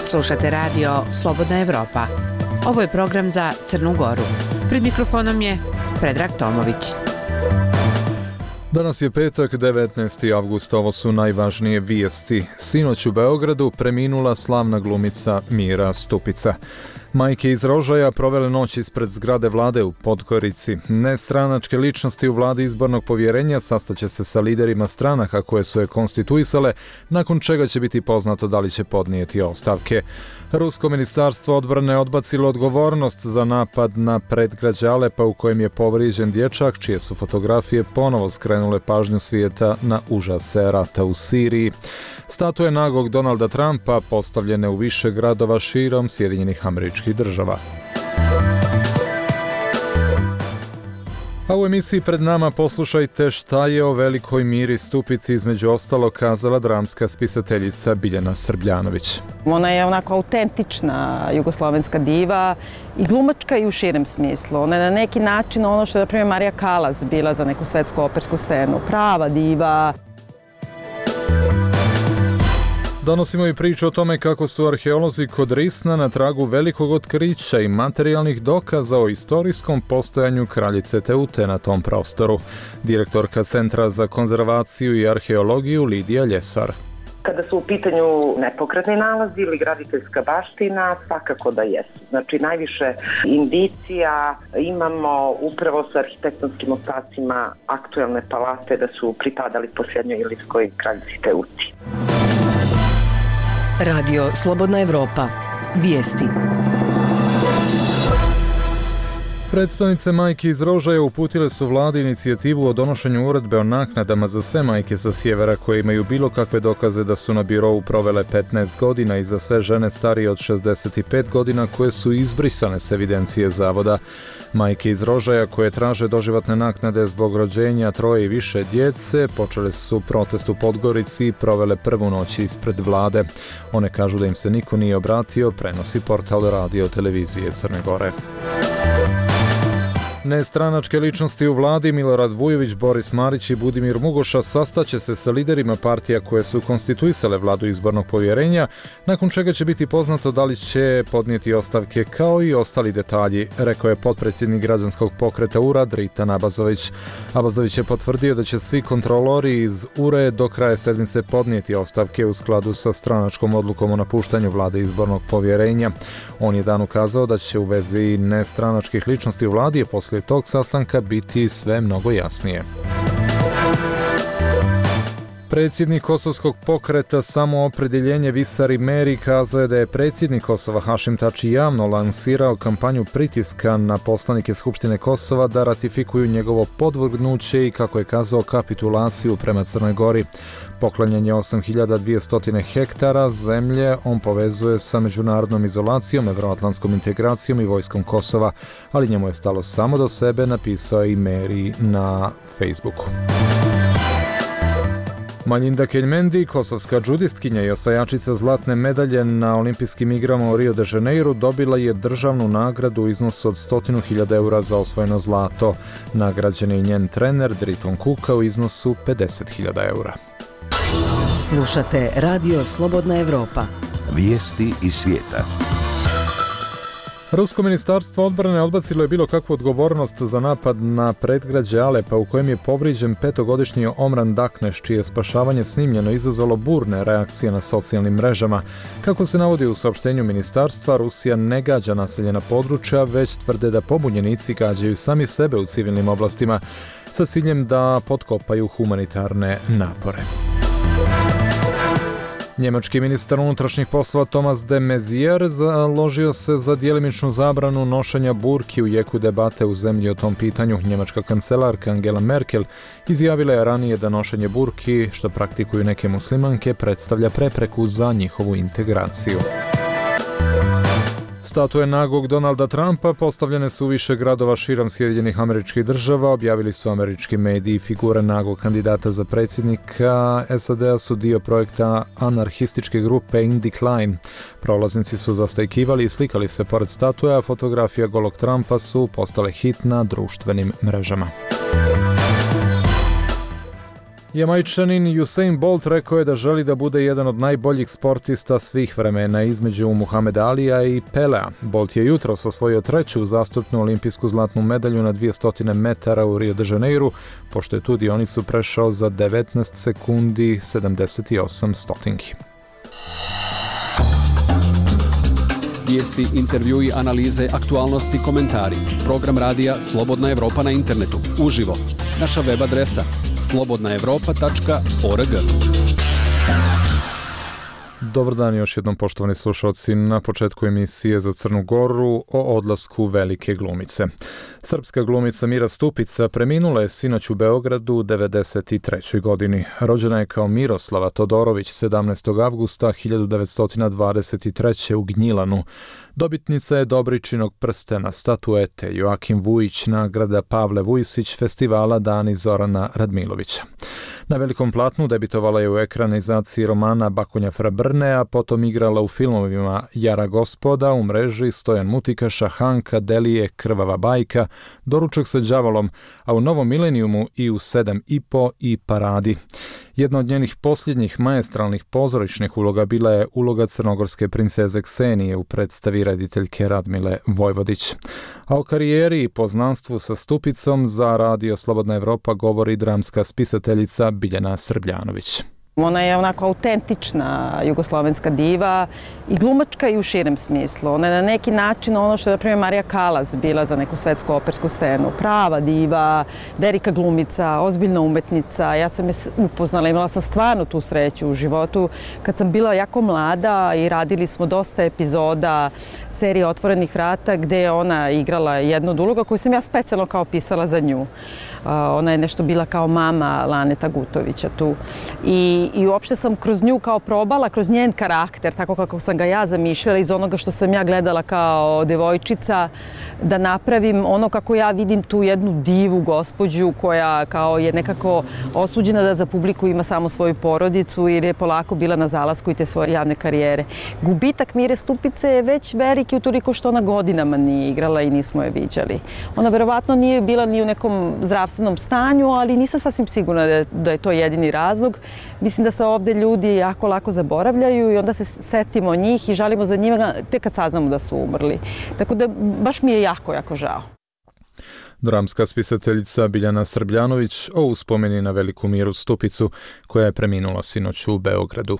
Slušate radio Slobodna Evropa. Ovo je program za Crnu Goru. Pred mikrofonom je Predrag Tomović. Danas je petak, 19. avgust, ovo su najvažnije vijesti. Sinoć u Beogradu preminula slavna glumica Mira Stupica. Majke iz Rožaja provele noć ispred zgrade vlade u Podgorici. Nestranačke ličnosti u vladi izbornog povjerenja sastaće se sa liderima stranaka koje su je konstituisale, nakon čega će biti poznato da li će podnijeti ostavke. Rusko ministarstvo odbrane odbacilo odgovornost za napad na predgrađe Alepa u kojem je povrijeđen dječak, čije su fotografije ponovo skrenule pažnju svijeta na užase rata u Siriji. Statue nagog Donalda Trumpa postavljene u više gradova širom Sjedinjenih Američkih Država. A u emisiji pred nama poslušajte šta je o velikoj Miri Stupici između ostalo kazala dramska spisateljica Biljana Srbljanović. Ona je onako autentična jugoslovenska diva i glumačka i u širem smislu. Ona je na neki način ono što je na primjer Marija Kalas bila za neku svetsku opersku scenu. Prava diva. Donosimo i priču o tome kako su arheolozi kod Risna na tragu velikog otkrića i materijalnih dokaza o istorijskom postojanju kraljice Teute na tom prostoru. Direktorka Centra za konzervaciju i arheologiju Lidija Ljesar. Kada su u pitanju nepokretni nalazi ili graditeljska baština, svakako da jesu. Znači, najviše indicija imamo upravo sa arhitektonskim ostacima aktuelne palate da su pripadali posljednjoj ilirskoj kraljici Teuti. Radio Slobodna Evropa. Vijesti. Predstavnice majki iz Rožaja uputile su vladi inicijativu o donošenju uredbe o naknadama za sve majke sa sjevera koje imaju bilo kakve dokaze da su na birovu provele 15 godina i za sve žene starije od 65 godina koje su izbrisane s evidencije zavoda. Majke iz Rožaja koje traže doživotne naknade zbog rođenja troje i više djece počele su protest u Podgorici i provele prvu noć ispred vlade. One kažu da im se niko nije obratio, prenosi portal Radio Televizije Crne Gore. Nestranačke ličnosti u vladi Milorad Vujović, Boris Marić i Budimir Mugoša sastaće se sa liderima partija koje su konstituisale vladu izbornog povjerenja, nakon čega će biti poznato da li će podnijeti ostavke kao i ostali detalji, rekao je potpredsjednik građanskog pokreta URA Dritan Abazović. Abazović je potvrdio da će svi kontrolori iz URE do kraja sedmice podnijeti ostavke u skladu sa stranačkom odlukom o napuštanju vlade izbornog povjerenja. On je dan ukazao da će u vezi nestranačkih ličnosti u vladi poslije tog sastanka biti sve mnogo jasnije. Predsjednik kosovskog pokreta Samoopredjeljenje Visari Meri kazao je da je predsjednik Kosova Hašim Tači javno lansirao kampanju pritiska na poslanike Skupštine Kosova da ratifikuju njegovo podvrgnuće i, kako je kazao, kapitulaciju prema Crnoj Gori. Poklanjanje 8200 hektara zemlje on povezuje sa međunarodnom izolacijom, evroatlantskom integracijom i vojskom Kosova, ali njemu je stalo samo do sebe, napisao je i Meri na Facebooku. Maljinda Keljmendi, kosovska džudistkinja i osvajačica zlatne medalje na olimpijskim igrama u Rio de Janeiru, dobila je državnu nagradu u iznosu od 100.000 eura za osvojeno zlato. Nagrađen je i njen trener Driton Kuka u iznosu 50.000 eura. Slušate Radio Slobodna Evropa. Vijesti iz svijeta. Rusko ministarstvo odbrane odbacilo je bilo kakvu odgovornost za napad na predgrađe Alepa u kojem je povrijeđen 5-godišnji Omran Dakneš, čije spašavanje snimljeno izazvalo burne reakcije na socijalnim mrežama. Kako se navodi u saopštenju ministarstva, Rusija ne gađa naseljena područja, već tvrde da pobunjenici gađaju sami sebe u civilnim oblastima sa ciljem da potkopaju humanitarne napore. Njemački ministar unutrašnjih poslova Thomas de Maizière založio se za djelimičnu zabranu nošenja burki u jeku debate u zemlji o tom pitanju. Njemačka kancelarka Angela Merkel izjavila je ranije da nošenje burki, što praktikuju neke muslimanke, predstavlja prepreku za njihovu integraciju. Statue nagog Donalda Trumpa postavljene su u više gradova širom Sjedinjenih Američkih Država, objavili su američki mediji. Figure nagog kandidata za predsjednika SAD-a su dio projekta anarhističke grupe In Decline. Prolaznici su zastajkivali i slikali se pored statue, a fotografija golog Trumpa su postale hit na društvenim mrežama. Jamajčanin Usain Bolt rekao je da želi da bude jedan od najboljih sportista svih vremena između Muhameda Alija i Pelea. Bolt je jutros osvojio treću uzastopnu olimpijsku zlatnu medalju na 200 metara u Rio de Janeiru, pošto je tu dionicu prešao za 19 sekundi 78 stotinki. Vijesti, intervjui, analize, aktualnosti, komentari. Program radija Slobodna Evropa na internetu. Uživo. Naša web adresa slobodnaevropa.org. Dobar dan još jednom, poštovani slušalci, na početku emisije za Crnu Goru o odlasku velike glumice. Srpska glumica Mira Stupica preminula je sinoć u Beogradu u 93. godini. Rođena je kao Miroslava Todorović 17. avgusta 1923. u Gnjilanu. Dobitnica je Dobričinog prstena, statuete Joakim Vujić, nagrada Pavle Vujsić, festivala Dani Zorana Radmilovića. Na velikom platnu debitovala je u ekranizaciji romana Bakonja Frabrne, a potom igrala u filmovima Jara gospoda, U mreži, Stojan Mutikaša, Hanka, Delije, Krvava bajka, Doručak sa đavolom, a u Novom milenijumu i u 7,5 i Paradi. Jedna od njenih posljednjih maestralnih pozorišnih uloga bila je uloga crnogorske princeze Ksenije u predstavi rediteljke Radmile Vojvodić. A o karijeri i poznanstvu sa Stupicom za Radio Slobodna Evropa govori dramska spisateljica Biljana Srbljanović. Ona je onako autentična jugoslovenska diva i glumačka i u širem smislu. Ona je na neki način ono što je, na primjer, Marija Kalas bila za neku svetsku opersku scenu. Prava diva, velika glumica, ozbiljna umetnica. Ja sam je upoznala, imala sam stvarno tu sreću u životu. Kad sam bila jako mlada i radili smo dosta epizoda serije Otvorenih vrata gdje je ona igrala jednu od uloga koju sam ja specijalno kao pisala za nju. Ona je nešto bila kao mama Laneta Gutovića tu. I uopšte sam kroz nju kao probala, kroz njen karakter, tako kako sam ga ja zamišljala, iz onoga što sam ja gledala kao devojčica, da napravim ono kako ja vidim tu jednu divu gospođu koja kao je nekako osuđena da za publiku ima samo svoju porodicu jer je polako bila na zalasku i te svoje javne karijere. Gubitak Mire Stupice je već veliki utoliko što ona godinama nije igrala i nismo je viđali. Ona verovatno nije bila ni u nekom zdravstvenom stanju, ali nisam sasvim sigurna da je to jedini razlog. Mislim da se ovdje ljudi jako lako zaboravljaju i onda se setimo njih i žalimo za njima tek kad saznamo da su umrli. Tako da baš mi je jako, jako žao. Dramska spisateljica Biljana Srbljanović o uspomeni na veliku Miru Stupicu koja je preminula sinoć u Beogradu.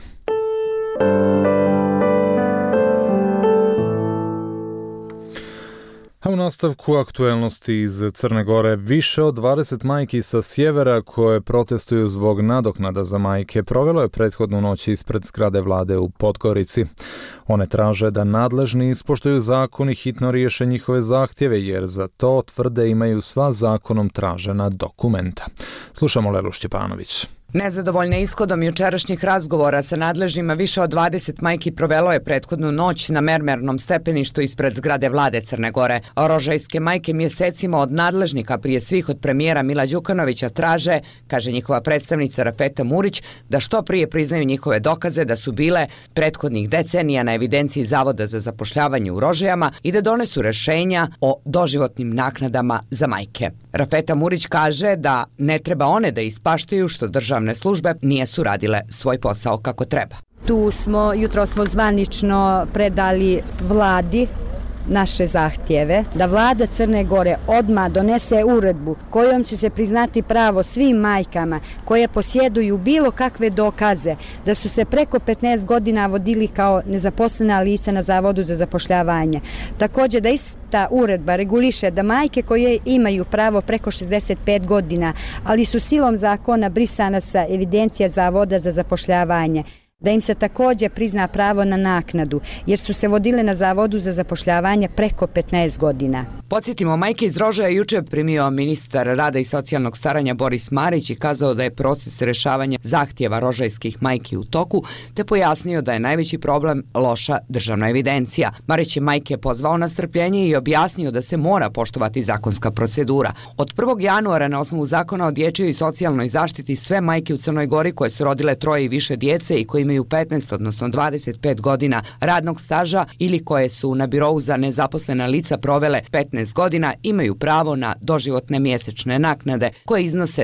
A u nastavku aktuelnosti iz Crne Gore, više od 20 majki sa sjevera koje protestuju zbog nadoknada za majke provelo je prethodnu noć ispred zgrade vlade u Podgorici. One traže da nadležni ispoštuju zakon i hitno riješe njihove zahtjeve jer za to tvrde imaju sva zakonom tražena dokumenta. Slušamo Lelu Šćepanović. Nezadovoljna ishodom jučerašnjih razgovora sa nadležnjima, više od 20 majki provelo je prethodnu noć na mermernom stepeništu ispred zgrade vlade Crne Gore. Rožajske majke mjesecima od nadležnika, prije svih od premijera Mila Đukanovića, traže, kaže njihova predstavnica Rafeta Murić, da što prije priznaju njihove dokaze da su bile prethodnih decenija na evidenciji Zavoda za zapošljavanje u Rožajama i da donesu rješenja o doživotnim naknadama za majke. Rafeta Murić kaže da ne treba one da ispaštaju što državne službe nijesu radile svoj posao kako treba. Jutro smo zvanično predali vladi naše zahtjeve da vlada Crne Gore odmah donese uredbu kojom će se priznati pravo svim majkama koje posjeduju bilo kakve dokaze da su se preko 15 godina vodili kao nezaposlena lica na Zavodu za zapošljavanje. Također da ista uredba reguliše da majke koje imaju pravo preko 65 godina, ali su silom zakona brisana sa evidencija Zavoda za zapošljavanje, da im se također prizna pravo na naknadu, jer su se vodile na Zavodu za zapošljavanje preko 15 godina. Podsjetimo, majke iz Rožaja juče primio ministar rada i socijalnog staranja Boris Marić i kazao da je proces rješavanja zahtjeva rožajskih majki u toku, te pojasnio da je najveći problem loša državna evidencija. Marić je majke pozvao na strpljenje i objasnio da se mora poštovati zakonska procedura. Od 1. januara na osnovu zakona o dječjoj i socijalnoj zaštiti sve majke u Crnoj Gori koje su rodile 3 i više djece i koji imaju 15, odnosno 25 godina radnog staža ili koje su na birou za nezaposlena lica provele 15 godina imaju pravo na doživotne mjesečne naknade koje iznose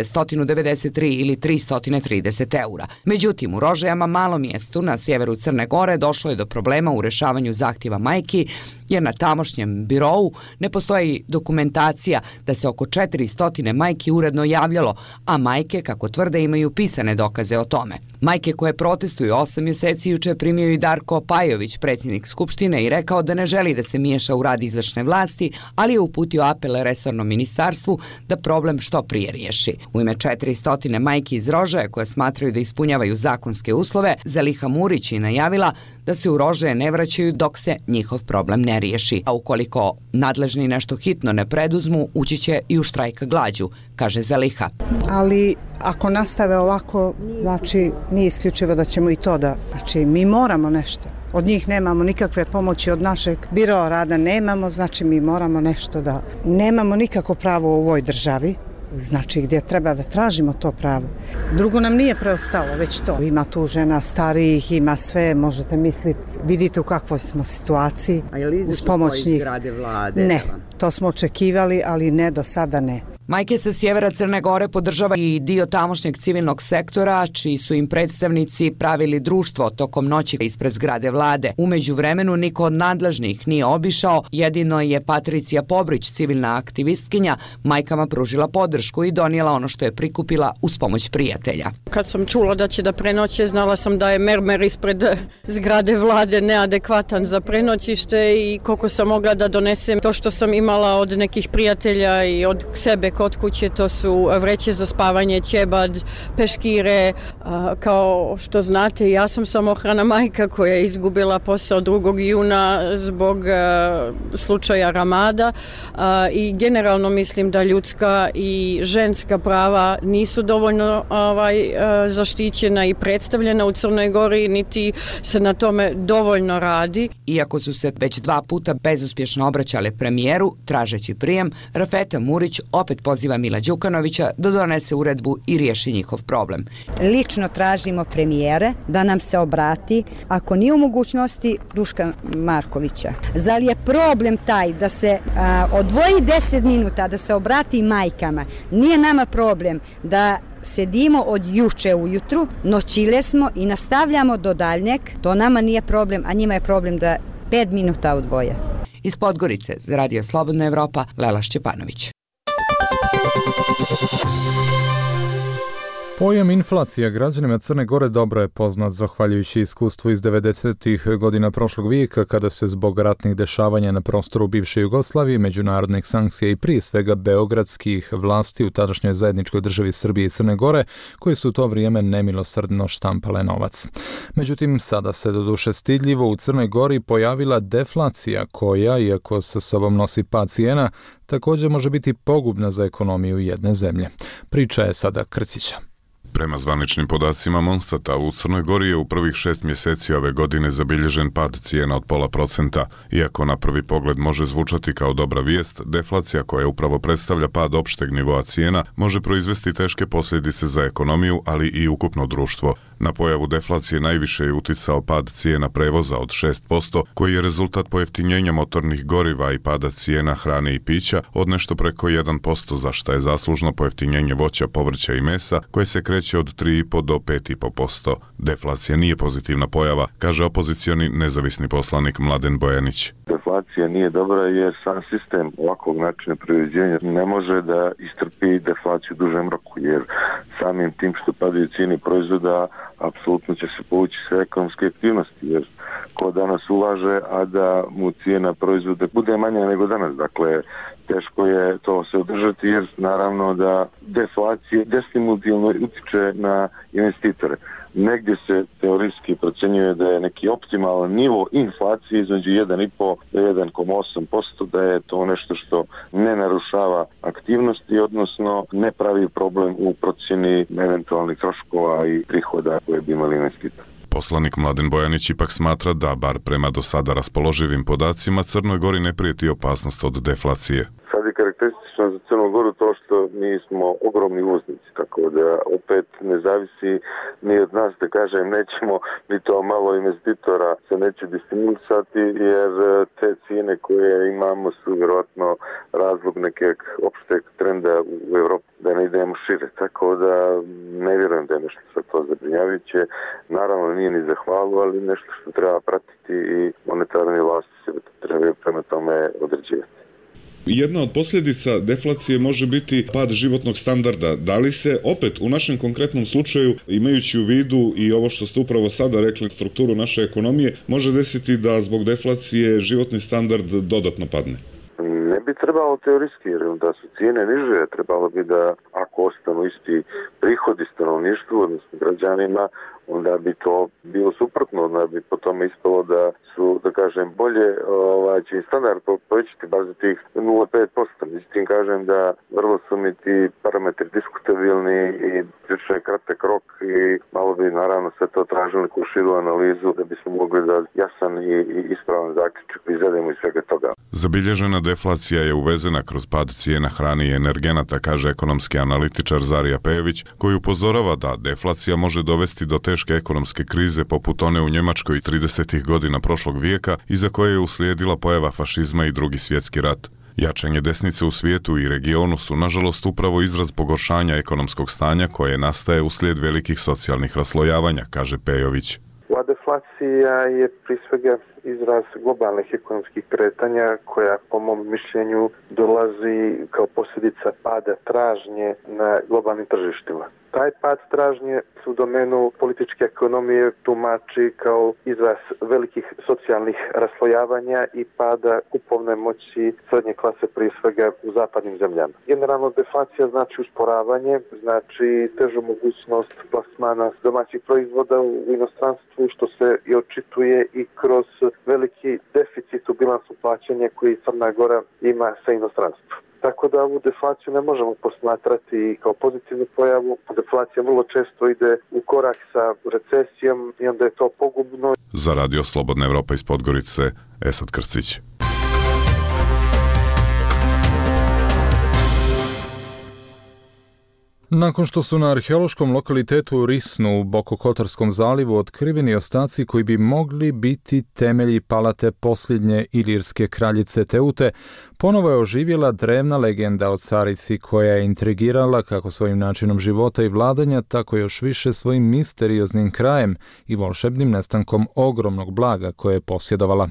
193 ili 330 eura. Međutim, u Rožajama, malom mjestu na sjeveru Crne Gore, došlo je do problema u rešavanju zahtjeva majki, jer na tamošnjem birou ne postoji dokumentacija da se oko 400 majki uredno javljalo, a majke, kako tvrde, imaju pisane dokaze o tome. Majke koje protestuju 8 mjeseci juče primio i Darko Pajović, predsjednik Skupštine, i rekao da ne želi da se miješa u rad izvršne vlasti, ali je uputio apel resornom ministarstvu da problem što prije riješi. U ime 400 majki iz Rožaja koje smatraju da ispunjavaju zakonske uslove, Zeliha Murić je najavila da se u Rožaje ne vraćaju dok se njihov problem ne riješi. A ukoliko nadležni nešto hitno ne preduzmu, ući će i u štrajk glađu, kaže Zeliha. Ali ako nastave ovako, znači nije isključivo da ćemo i to da, znači mi moramo nešto. Od njih nemamo nikakve pomoći, od našeg biroa rada nemamo, znači mi moramo nešto da... Nemamo nikako pravo u ovoj državi, znači gdje treba da tražimo to pravo. Drugo nam nije preostalo, već to. Ima tu žena starijih, ima sve, možete misliti, vidite u kakvoj smo situaciji. A je li izašlo ko iz zgrade vlade? Ne, to smo očekivali, ali ne, do sada ne. Majke sa sjevera Crne Gore podržava i dio tamošnjeg civilnog sektora, čiji su im predstavnici pravili društvo tokom noći ispred zgrade vlade. U međuvremenu niko od nadležnih nije obišao, jedino je Patricija Pobrić, civilna aktivistkinja, majkama pružila podršku i donijela ono što je prikupila uz pomoć prijatelja. Kad sam čula da će da prenoće, znala sam da je mermer ispred zgrade vlade neadekvatan za prenoćište i koliko sam mogla da donesem to što sam imala od nekih prijatelja i od sebe kod kuće, to su vreće za spavanje, ćebad, peškire. Kao što znate, ja sam samohrana majka koja je izgubila posao 2. juna zbog slučaja Ramada i generalno mislim da ljudska i ženska prava nisu dovoljno zaštićena i predstavljena u Crnoj Gori, niti se na tome dovoljno radi. Iako su se već 2 puta bezuspješno obraćale premijeru, tražeći prijem, Rafeta Murić opet poziva Mila Đukanovića da donese uredbu i riješi njihov problem. Lično tražimo premijere da nam se obrati, ako nije u mogućnosti, Duška Markovića. Zali je problem taj da se odvoji 10 minuta, da se obrati majkama? Nije nama problem da sedimo od juče ujutru, noćile smo i nastavljamo do daljnjeg. To nama nije problem, a njima je problem da 5 minuta odvoje. Iz Podgorice za Radio Slobodna Evropa, Lela Šćepanović. Pojam inflacija građanima Crne Gore dobro je poznat zahvaljujući iskustvu iz 90-ih godina prošlog vijeka, kada se zbog ratnih dešavanja na prostoru bivše Jugoslavije, međunarodnih sankcija i prije svega beogradskih vlasti u tadašnjoj zajedničkoj državi Srbije i Crne Gore, koje su u to vrijeme nemilosrdno štampale novac. Međutim, sada se doduše stidljivo u Crnoj Gori pojavila deflacija koja, iako sa sobom nosi pad cijena, također može biti pogubna za ekonomiju jedne zemlje. Priča je sada Krcića. Prema zvaničnim podacima Monstata, u Crnoj Gori je u prvih 6 mjeseci ove godine zabilježen pad cijena od 0,5%. Iako na prvi pogled može zvučati kao dobra vijest, deflacija koja upravo predstavlja pad opšteg nivoa cijena može proizvesti teške posljedice za ekonomiju, ali i ukupno društvo. Na pojavu deflacije najviše je uticao pad cijena prevoza od 6%, koji je rezultat pojeftinjenja motornih goriva i pada cijena hrane i pića od nešto preko 1%, za što je zaslužno pojeftinjenje voća, povrća i mesa, koje se kreće od 3,5 do 5,5%. Deflacija nije pozitivna pojava, kaže opozicioni nezavisni poslanik Mladen Bojanić. Deflacija nije dobra jer sam sistem ovakvog načina proizvodnje ne može da istrpi deflaciju u dužem roku, jer samim tim što padaju cijene proizvoda apsolutno će se povući sve ekonomske aktivnosti, jer ko danas ulaže, a da mu cijena proizvoda bude manja nego danas. Dakle, teško je to se održati jer naravno da deflacija destimulativno utiče na investitore. Negdje se teorijski procjenjuje da je neki optimalan nivo inflacije između 1,5 do 1,8%, da je to nešto što ne narušava aktivnosti, odnosno ne pravi problem u procjeni eventualnih troškova i prihoda koje bi imali investitori. Poslanik Mladen Bojanić ipak smatra da, bar prema do sada raspoloživim podacima, Crnoj Gori ne prijeti opasnost od deflacije. Sad je karakteristično karakteristično za Crnu Goru to što mi smo ogromni uvoznici, tako da opet ne zavisi ni od nas, da kažem, nećemo ni to malo investitora se neće distimulisati, jer te cijene koje imamo su vjerojatno razlog nekog opšteg trenda u Evropi, da ne idemo šire, tako da ne vjerujem da je nešto sa to zabrinjavajuće. Naravno nije ni za hvalu, ali nešto što treba pratiti i monetarne vlasti se trebaju prema tome određivati. Jedna od posljedica deflacije može biti pad životnog standarda. Da li se opet u našem konkretnom slučaju, imajući u vidu i ovo što ste upravo sada rekli, strukturu naše ekonomije, može desiti da zbog deflacije životni standard dodatno padne? Ne bi trebalo teorijski, jer da su cijene niže, trebalo bi da ako ostanu isti prihodi stanovništvu, odnosno građanima, onda bi to bilo suprotno, onda bi po tome ispalo da su, da kažem, bolje će standard povećati bar za tih 0,5%. Međutim, kažem da vrlo su mi ti parametri diskutabilni i prilično je kratak rok i malo bi naravno sve to tražili neku širu analizu da bismo mogli da jasan i ispravan zaključak izvedemo iz svega toga. Zabilježena deflacija je uvezena kroz pad cijena hrane i energenata, kaže ekonomski analitičar Zarija Pejović, koji upozorava da deflacija može dovesti do teške ekonomske krize poput one u Njemačkoj 30. godina prošlog vijeka, iza koje je uslijedila pojava fašizma i Drugi svjetski rat. Jačanje desnice u svijetu i regionu su, nažalost, upravo izraz pogoršanja ekonomskog stanja koje nastaje uslijed velikih socijalnih raslojavanja, kaže Pejović. Ova deflacija je prije svega izraz globalnih ekonomskih kretanja koja, po mom mišljenju, dolazi kao posljedica pada tražnje na globalnim tržištima. Taj pad tražnje u domenu političke ekonomije tumači kao izraz velikih socijalnih raslojavanja i pada kupovne moći srednje klase, prije svega u zapadnim zemljama. Generalno deflacija znači usporavanje, znači težu mogućnost plasmana domaćih proizvoda u inostranstvu, što se i očituje i kroz veliki deficit u bilansu plaćanja koji Crna Gora ima sa inostranstvom. Tako da ovu deflaciju ne možemo posmatrati kao pozitivnu pojavu. Deflacija vrlo često ide u korak sa recesijom i onda je to pogubno. Za Radio Slobodna Evropa iz Podgorice, Esad Krcić. Nakon što su na arheološkom lokalitetu Risnu u Bokokotorskom zalivu otkriveni ostaci koji bi mogli biti temelji palate posljednje ilirske kraljice Teute, ponovo je oživjela drevna legenda o carici koja je intrigirala kako svojim načinom života i vladanja, tako još više svojim misterioznim krajem i volšebnim nestankom ogromnog blaga koje je posjedovala.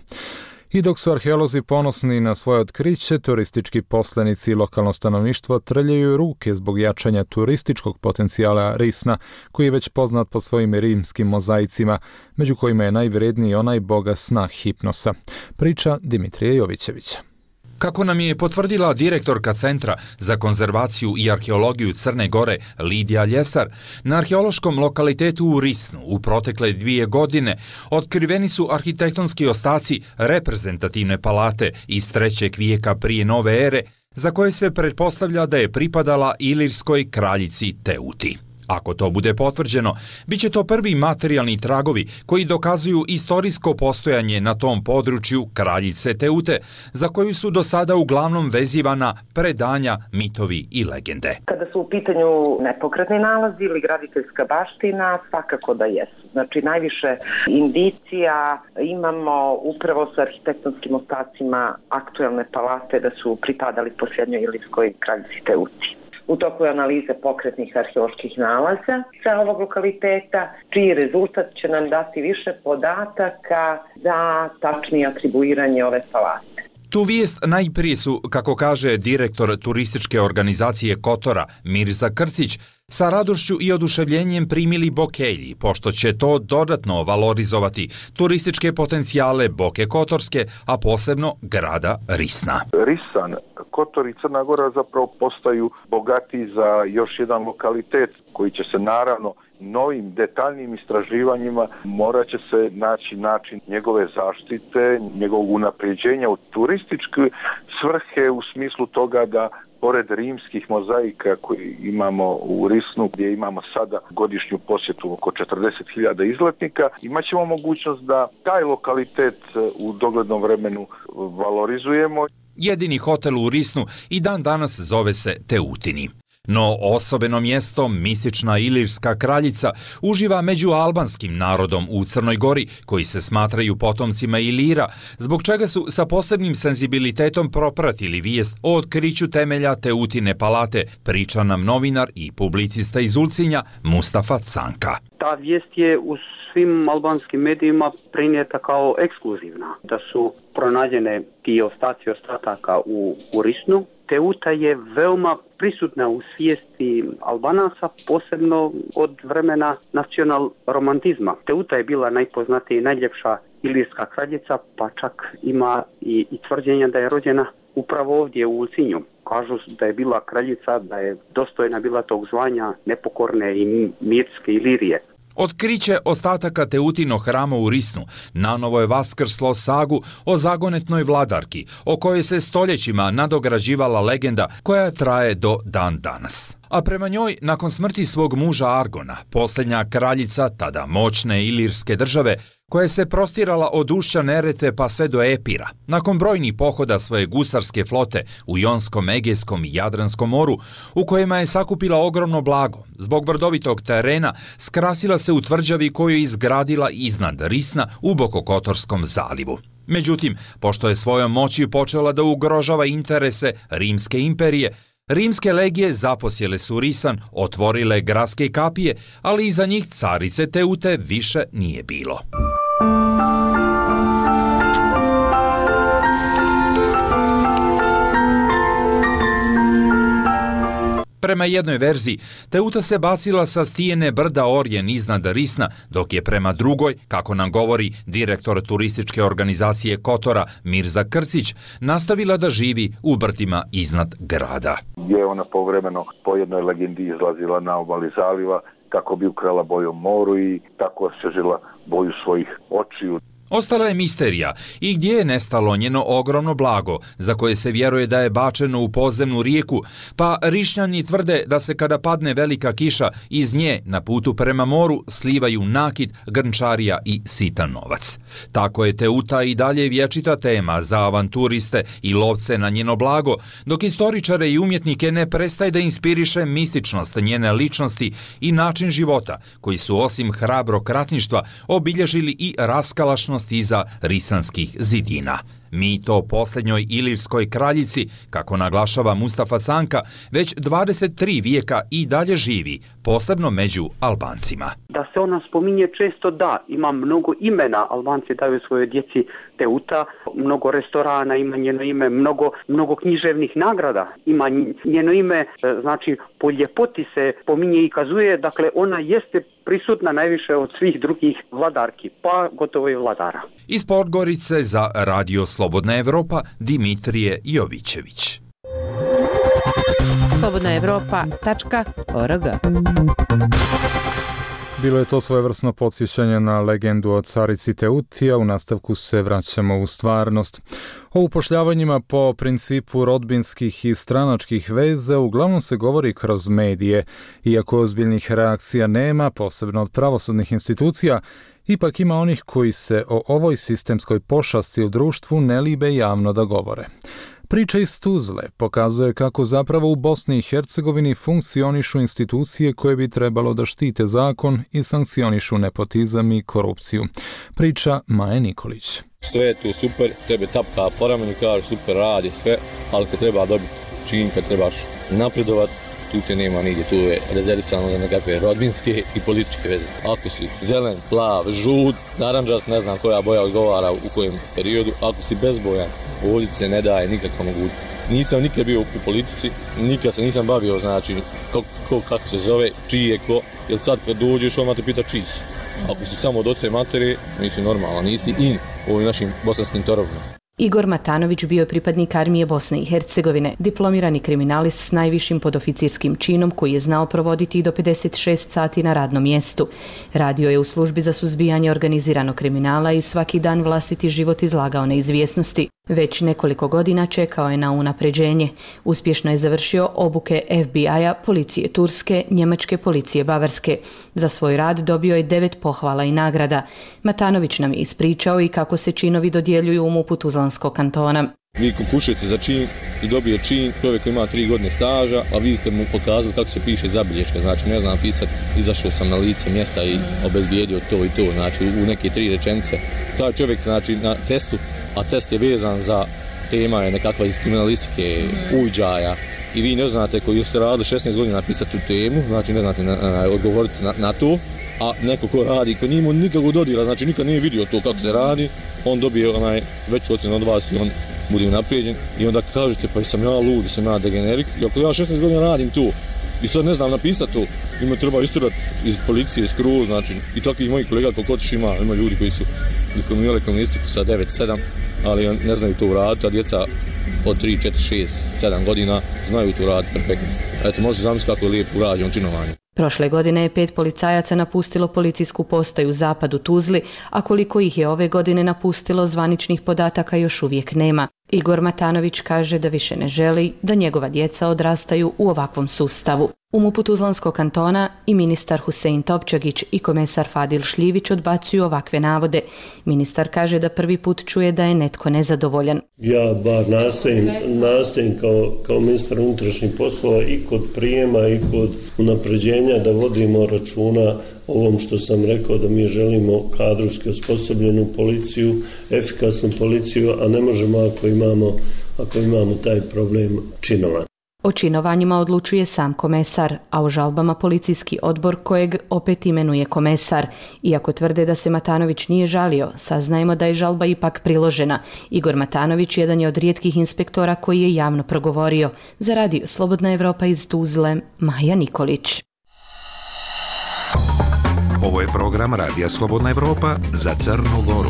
I dok su arheolozi ponosni na svoje otkriće, turistički poslenici i lokalno stanovništvo trljaju ruke zbog jačanja turističkog potencijala Risna, koji je već poznat po svojim rimskim mozaicima, među kojima je najvredniji onaj boga sna Hipnosa. Priča Dimitrija Jovićevića. Kako nam je potvrdila direktorka Centra za konzervaciju i arheologiju Crne Gore Lidija Ljesar, na arheološkom lokalitetu u Risnu u protekle 2 godine otkriveni su arhitektonski ostaci reprezentativne palate iz 3. vijeka prije nove ere, za koje se pretpostavlja da je pripadala ilirskoj kraljici Teuti. Ako to bude potvrđeno, bit će to prvi materijalni tragovi koji dokazuju istorijsko postojanje na tom području kraljice Teute, za koju su do sada uglavnom vezivana predanja, mitovi i legende. Kada su u pitanju nepokretni nalazi ili graditeljska baština, svakako da jesu. Znači, najviše indicija imamo upravo sa arhitektonskim ostacima aktuelne palate da su pripadali posljednjoj ilirskoj kraljici Teuti. U toku je analize pokretnih arheoloških nalaza sa ovog lokaliteta, čiji rezultat će nam dati više podataka za tačnije atribuiranje ove palate. Tu vijest najprije su, kako kaže direktor turističke organizacije Kotora Mirza Krcić, sa radošću i oduševljenjem primili Bokelji, pošto će to dodatno valorizovati turističke potencijale Boke Kotorske, a posebno grada Risna. Risan, Kotor i Crna Gora zapravo postaju bogati za još jedan lokalitet koji će se naravno novim detaljnim istraživanjima morat će se naći način njegove zaštite, njegovog unapređenja u turističke svrhe u smislu toga da pored rimskih mozaika koji imamo u Risnu, gdje imamo sada godišnju posjetu oko 40.000 izletnika, imat ćemo mogućnost da taj lokalitet u doglednom vremenu valorizujemo. Jedini hotel u Risnu i dan danas zove se Teutini. No osobeno mjesto, mistična ilirska kraljica, uživa među albanskim narodom u Crnoj Gori, koji se smatraju potomcima Ilira, zbog čega su sa posebnim senzibilitetom propratili vijest o otkriću temelja Teutine palate, priča nam novinar i publicista iz Ulcinja Mustafa Canka. Ta vijest je u svim albanskim medijima prenijeta kao ekskluzivna, da su pronađene ti ostaci ostataka u Risnu. Teuta je veoma prisutna u svijesti Albanaca, posebno od vremena nacional romantizma. Teuta je bila najpoznatija i najljepša ilirska kraljica, pa čak ima i tvrđenja da je rođena upravo ovdje u Ulcinju. Kažu da je bila kraljica, da je dostojna bila tog zvanja nepokorne i mirske Ilirije. Otkriće ostataka Teutinog hrama u Risnu nanovo je vaskrslo sagu o zagonetnoj vladarki, o kojoj se stoljećima nadograđivala legenda koja traje do dan danas. A prema njoj, nakon smrti svog muža Argona, posljednja kraljica tada moćne ilirske države, koja se prostirala od ušća Neretve pa sve do Epira, nakon brojnih pohoda svoje gusarske flote u Jonskom, Egejskom i Jadranskom moru, u kojima je sakupila ogromno blago, zbog brdovitog terena skrasila se u tvrđavi koju je izgradila iznad Risna u Bokokotorskom zalivu. Međutim, pošto je svojom moći počela da ugrožava interese Rimske imperije, rimske legije zaposjele su Risan, otvorile gradske kapije, ali iza njih carice Teute više nije bilo. Prema jednoj verziji, Teuta se bacila sa stijene brda Orjen iznad Risna, dok je prema drugoj, kako nam govori direktor turističke organizacije Kotora Mirza Krcić, nastavila da živi u brdima iznad grada. Je ona povremeno po jednoj legendi izlazila na obali zaliva kako bi ukrala boju moru i tako osvježila boju svojih očiju. Ostala je misterija i gdje je nestalo njeno ogromno blago, za koje se vjeruje da je bačeno u podzemnu rijeku, pa Rišnjani tvrde da se kada padne velika kiša iz nje na putu prema moru slivaju nakit, grnčarija i sitan novac. Tako je Teuta i dalje vječita tema za avanturiste i lovce na njeno blago, dok istoričare i umjetnike ne prestaje da inspiriše mističnost njene ličnosti i način života, koji su osim hrabrog ratništva obilježili i raskalašnost iza risanskih zidina. Mito o posljednjoj ilirskoj kraljici, kako naglašava Mustafa Canka, već 23 vijeka i dalje živi, posebno među Albancima. Da se ona spominje često, da, ima mnogo imena, Albanci daju svojoj djeci Teuta, mnogo restorana ima njeno ime, mnogo književnih nagrada ima njeno ime, znači po ljepoti se pominje i kazuje, dakle ona jeste prisutna najviše od svih drugih vladarki, pa gotovo i vladara. Iz Podgorice za Radio Slobodna Evropa, Dimitrije Jovićević. slobodnaevropa.org. Bilo je to svojevrsno podsjećanje na legendu o carici Teuti, a u nastavku se vraćamo u stvarnost. O upošljavanjima po principu rodbinskih i stranačkih veza uglavnom se govori kroz medije. Iako ozbiljnih reakcija nema, posebno od pravosudnih institucija, ipak ima onih koji se o ovoj sistemskoj pošasti u društvu ne libe javno da govore. Priča iz Tuzle pokazuje kako zapravo u Bosni i Hercegovini funkcionišu institucije koje bi trebalo da štite zakon i sankcionišu nepotizam i korupciju. Priča Maje Nikolić. Sve je tu super, tebe tapka po ramenu, kaže super, radi sve, ali kad treba dobiti čin, kad trebaš napredovat, tu te nema nigdje, tu je rezervisano za nekakve rodbinske i političke veze. Ako si zelen, plav, žut, naranđast, ne znam koja boja odgovara u kojem periodu, ako si bezbojan, ovdje se ne daje nikakva mogućnost. Nisam nikad bio u politici, nikad se nisam bavio, znači, kako se zove, čiji je ko, jer sad kad dođeš, odmah te pita čiji si. Ako si samo od oce matere, nisi normalan, nisi in u ovim našim bosanskim torovima. Igor Matanović bio je pripadnik armije Bosne i Hercegovine, diplomirani kriminalist s najvišim podoficirskim činom koji je znao provoditi i do 56 sati na radnom mjestu. Radio je u službi za suzbijanje organiziranog kriminala i svaki dan vlastiti život izlagao neizvjesnosti. Već nekoliko godina čekao je na unapređenje. Uspješno je završio obuke FBI-a, policije Turske, njemačke policije Bavarske. Za svoj rad dobio je 9 pohvala i nagrada. Matanović nam je ispričao i kako se činovi dodjeljuju u MUP-u Tuzlanskog kantona. Vi konkušujete za čin i dobije čin, čovjek koji ima 3 godine staža, a vi ste mu pokazali kako se piše zabilješka, znači ne znam pisati, izašao sam na lice mjesta i obezbijedio to i to, znači u neke 3 rečenice. Taj čovjek znači na testu, a test je vezan za tema je nekakva iz kriminalistike, uviđaja, i vi ne znate koji ste radili 16 godina napisati tu temu, znači ne znate odgovoriti na to, a neko ko radi, ko nije imao nikakvog dodira, znači nikad nije vidio to kako se radi, on dobije veću ocjenu od vas i on bude unaprijeđen i onda kažete pa sam ja lud, sam ja degenerik, i ako ja 16 godina radim to i sad ne znam napisati to, ima treba isturati iz policije, iz kruhu, znači i takvih mojih kolega koliko otiš ima ljudi koji su diplomirali kriminalistiku sa 9-7, ali ne znaju to uraditi, a djeca od 3, 4, 6, 7 godina znaju to uraditi perfektno. Eto, možete zamisliti kako je lijepo urađeno činovanje. Prošle godine je 5 policajaca napustilo policijsku postaju Zapad u Tuzli, a koliko ih je ove godine napustilo, zvaničnih podataka još uvijek nema. Igor Matanović kaže da više ne želi da njegova djeca odrastaju u ovakvom sustavu. U MUP-u Tuzlanskog kantona i ministar Husein Topčagić i komesar Fadil Šljivić odbacuju ovakve navode. Ministar kaže da prvi put čuje da je netko nezadovoljan. Ja bar nastojim kao ministar unutrašnjih poslova i kod prijema i kod unapređenja da vodimo računa ovom što sam rekao, da mi želimo kadrovski osposobljenu policiju, efikasnu policiju, a ne možemo ako imamo taj problem činovanja. O činovanjima odlučuje sam komesar, a o žalbama policijski odbor kojeg opet imenuje komesar. Iako tvrde da se Matanović nije žalio, saznajemo da je žalba ipak priložena. Igor Matanović jedan je od rijetkih inspektora koji je javno progovorio. Za radio Slobodna Evropa iz Tuzle, Maja Nikolić. Ovo je program Radija Slobodna Evropa za Crnu Goru.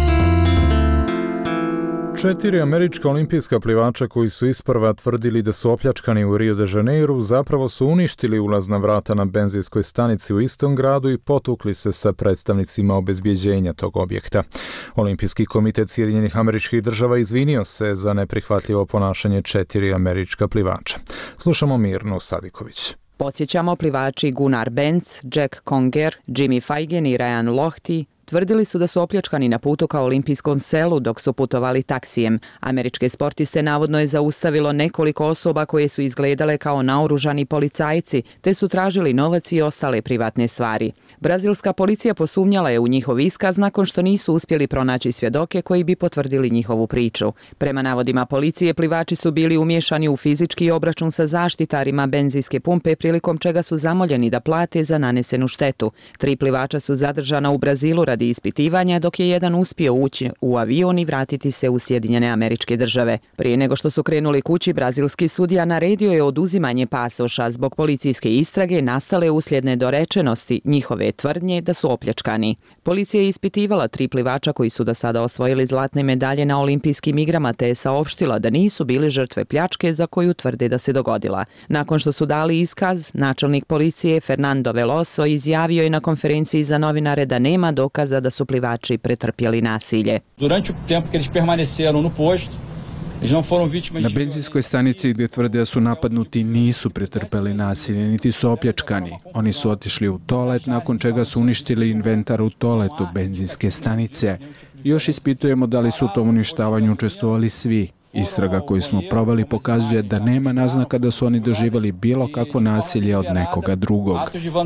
4 američka olimpijska plivača koji su isprva tvrdili da su opljačkani u Rio de Janeiru zapravo su uništili ulazna vrata na benzinskoj stanici u istom gradu i potukli se sa predstavnicima obezbjeđenja tog objekta. Olimpijski komitet Sjedinjenih Američkih Država izvinio se za neprihvatljivo ponašanje 4 američka plivača. Slušamo Mirnu Sadiković. Podsjećamo, plivači Gunnar Benz, Jack Conger, Jimmy Feigen i Ryan Lochte tvrdili su da su opljačkani na putu ka olimpijskom selu dok su putovali taksijem. Američke sportiste navodno je zaustavilo nekoliko osoba koje su izgledale kao naoružani policajci, te su tražili novac i ostale privatne stvari. Brazilska policija posumnjala je u njihov iskaz nakon što nisu uspjeli pronaći svjedoke koji bi potvrdili njihovu priču. Prema navodima policije, plivači su bili umiješani u fizički obračun sa zaštitarima benzinske pumpe, prilikom čega su zamoljeni da plate za nanesenu štetu. 3 plivača su zadržana u Brazilu radi ispitivanja, dok je jedan uspio ući u avion i vratiti se u Sjedinjene Američke Države. Prije nego što su krenuli kući, brazilski sudija naredio je oduzimanje pasoša zbog policijske istrage nastale uslijed nedorečenosti njihove tvrdnje da su opljačkani. Policija je ispitivala 3 plivača koji su do sada osvojili zlatne medalje na olimpijskim igrama, te je saopštila da nisu bili žrtve pljačke za koju tvrde da se dogodila. Nakon što su dali iskaz, načelnik policije Fernando Veloso izjavio je na konferenciji za novinare da nema dokaza da su plivači pretrpjeli nasilje. Durante o tempo que eles permaneceram no posto, na benzinskoj stanici gdje tvrde da su napadnuti nisu pretrpeli nasilje, niti su opljačkani. Oni su otišli u toalet, nakon čega su uništili inventar u toaletu benzinske stanice. Još ispitujemo da li su u tom uništavanju učestvovali svi. Istraga koju smo proveli pokazuje da nema naznaka da su oni doživjeli bilo kakvo nasilje od nekoga drugog.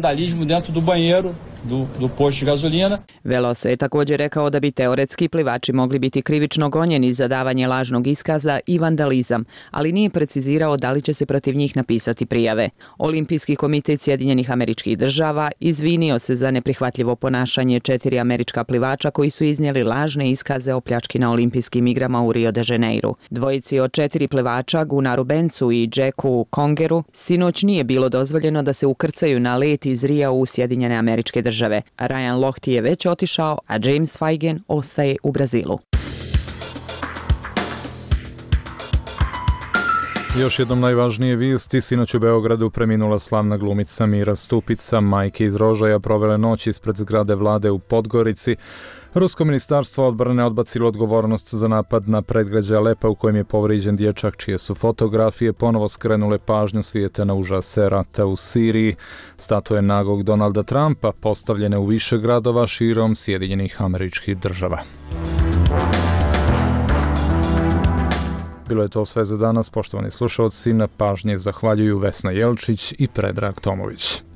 Veloso je također rekao da bi teoretski plivači mogli biti krivično gonjeni za davanje lažnog iskaza i vandalizam, ali nije precizirao da li će se protiv njih napisati prijave. Olimpijski komitet Sjedinjenih Američkih Država izvinio se za neprihvatljivo ponašanje 4 američka plivača koji su iznijeli lažne iskaze o pljački na olimpijskim igrama u Rio de Janeiru. Dvojici od 4 plivača, Gunnaru Benzu i Jacku Congeru, sinoć nije bilo dozvoljeno da se ukrcaju na let iz Rija u Sjedinjene Američke Države. Ryan Lochte je već otišao, a James Feigen ostaje u Brazilu. Još jednom najvažnije vijesti, sinoć u Beogradu preminula slavna glumica Mira Stupica, majke iz Rožaja provele noć ispred zgrade vlade u Podgorici. Rusko ministarstvo odbrane odbacilo odgovornost za napad na predgrađe Alepa u kojem je povrijeđen dječak, čije su fotografije ponovo skrenule pažnju svijeta na užase rata u Siriji. Statue nagog Donalda Trumpa postavljene u više gradova širom Sjedinjenih Američkih Država. Bilo je to sve za danas, poštovani slušalci, na pažnje zahvaljuju Vesna Jelčić i Predrag Tomović.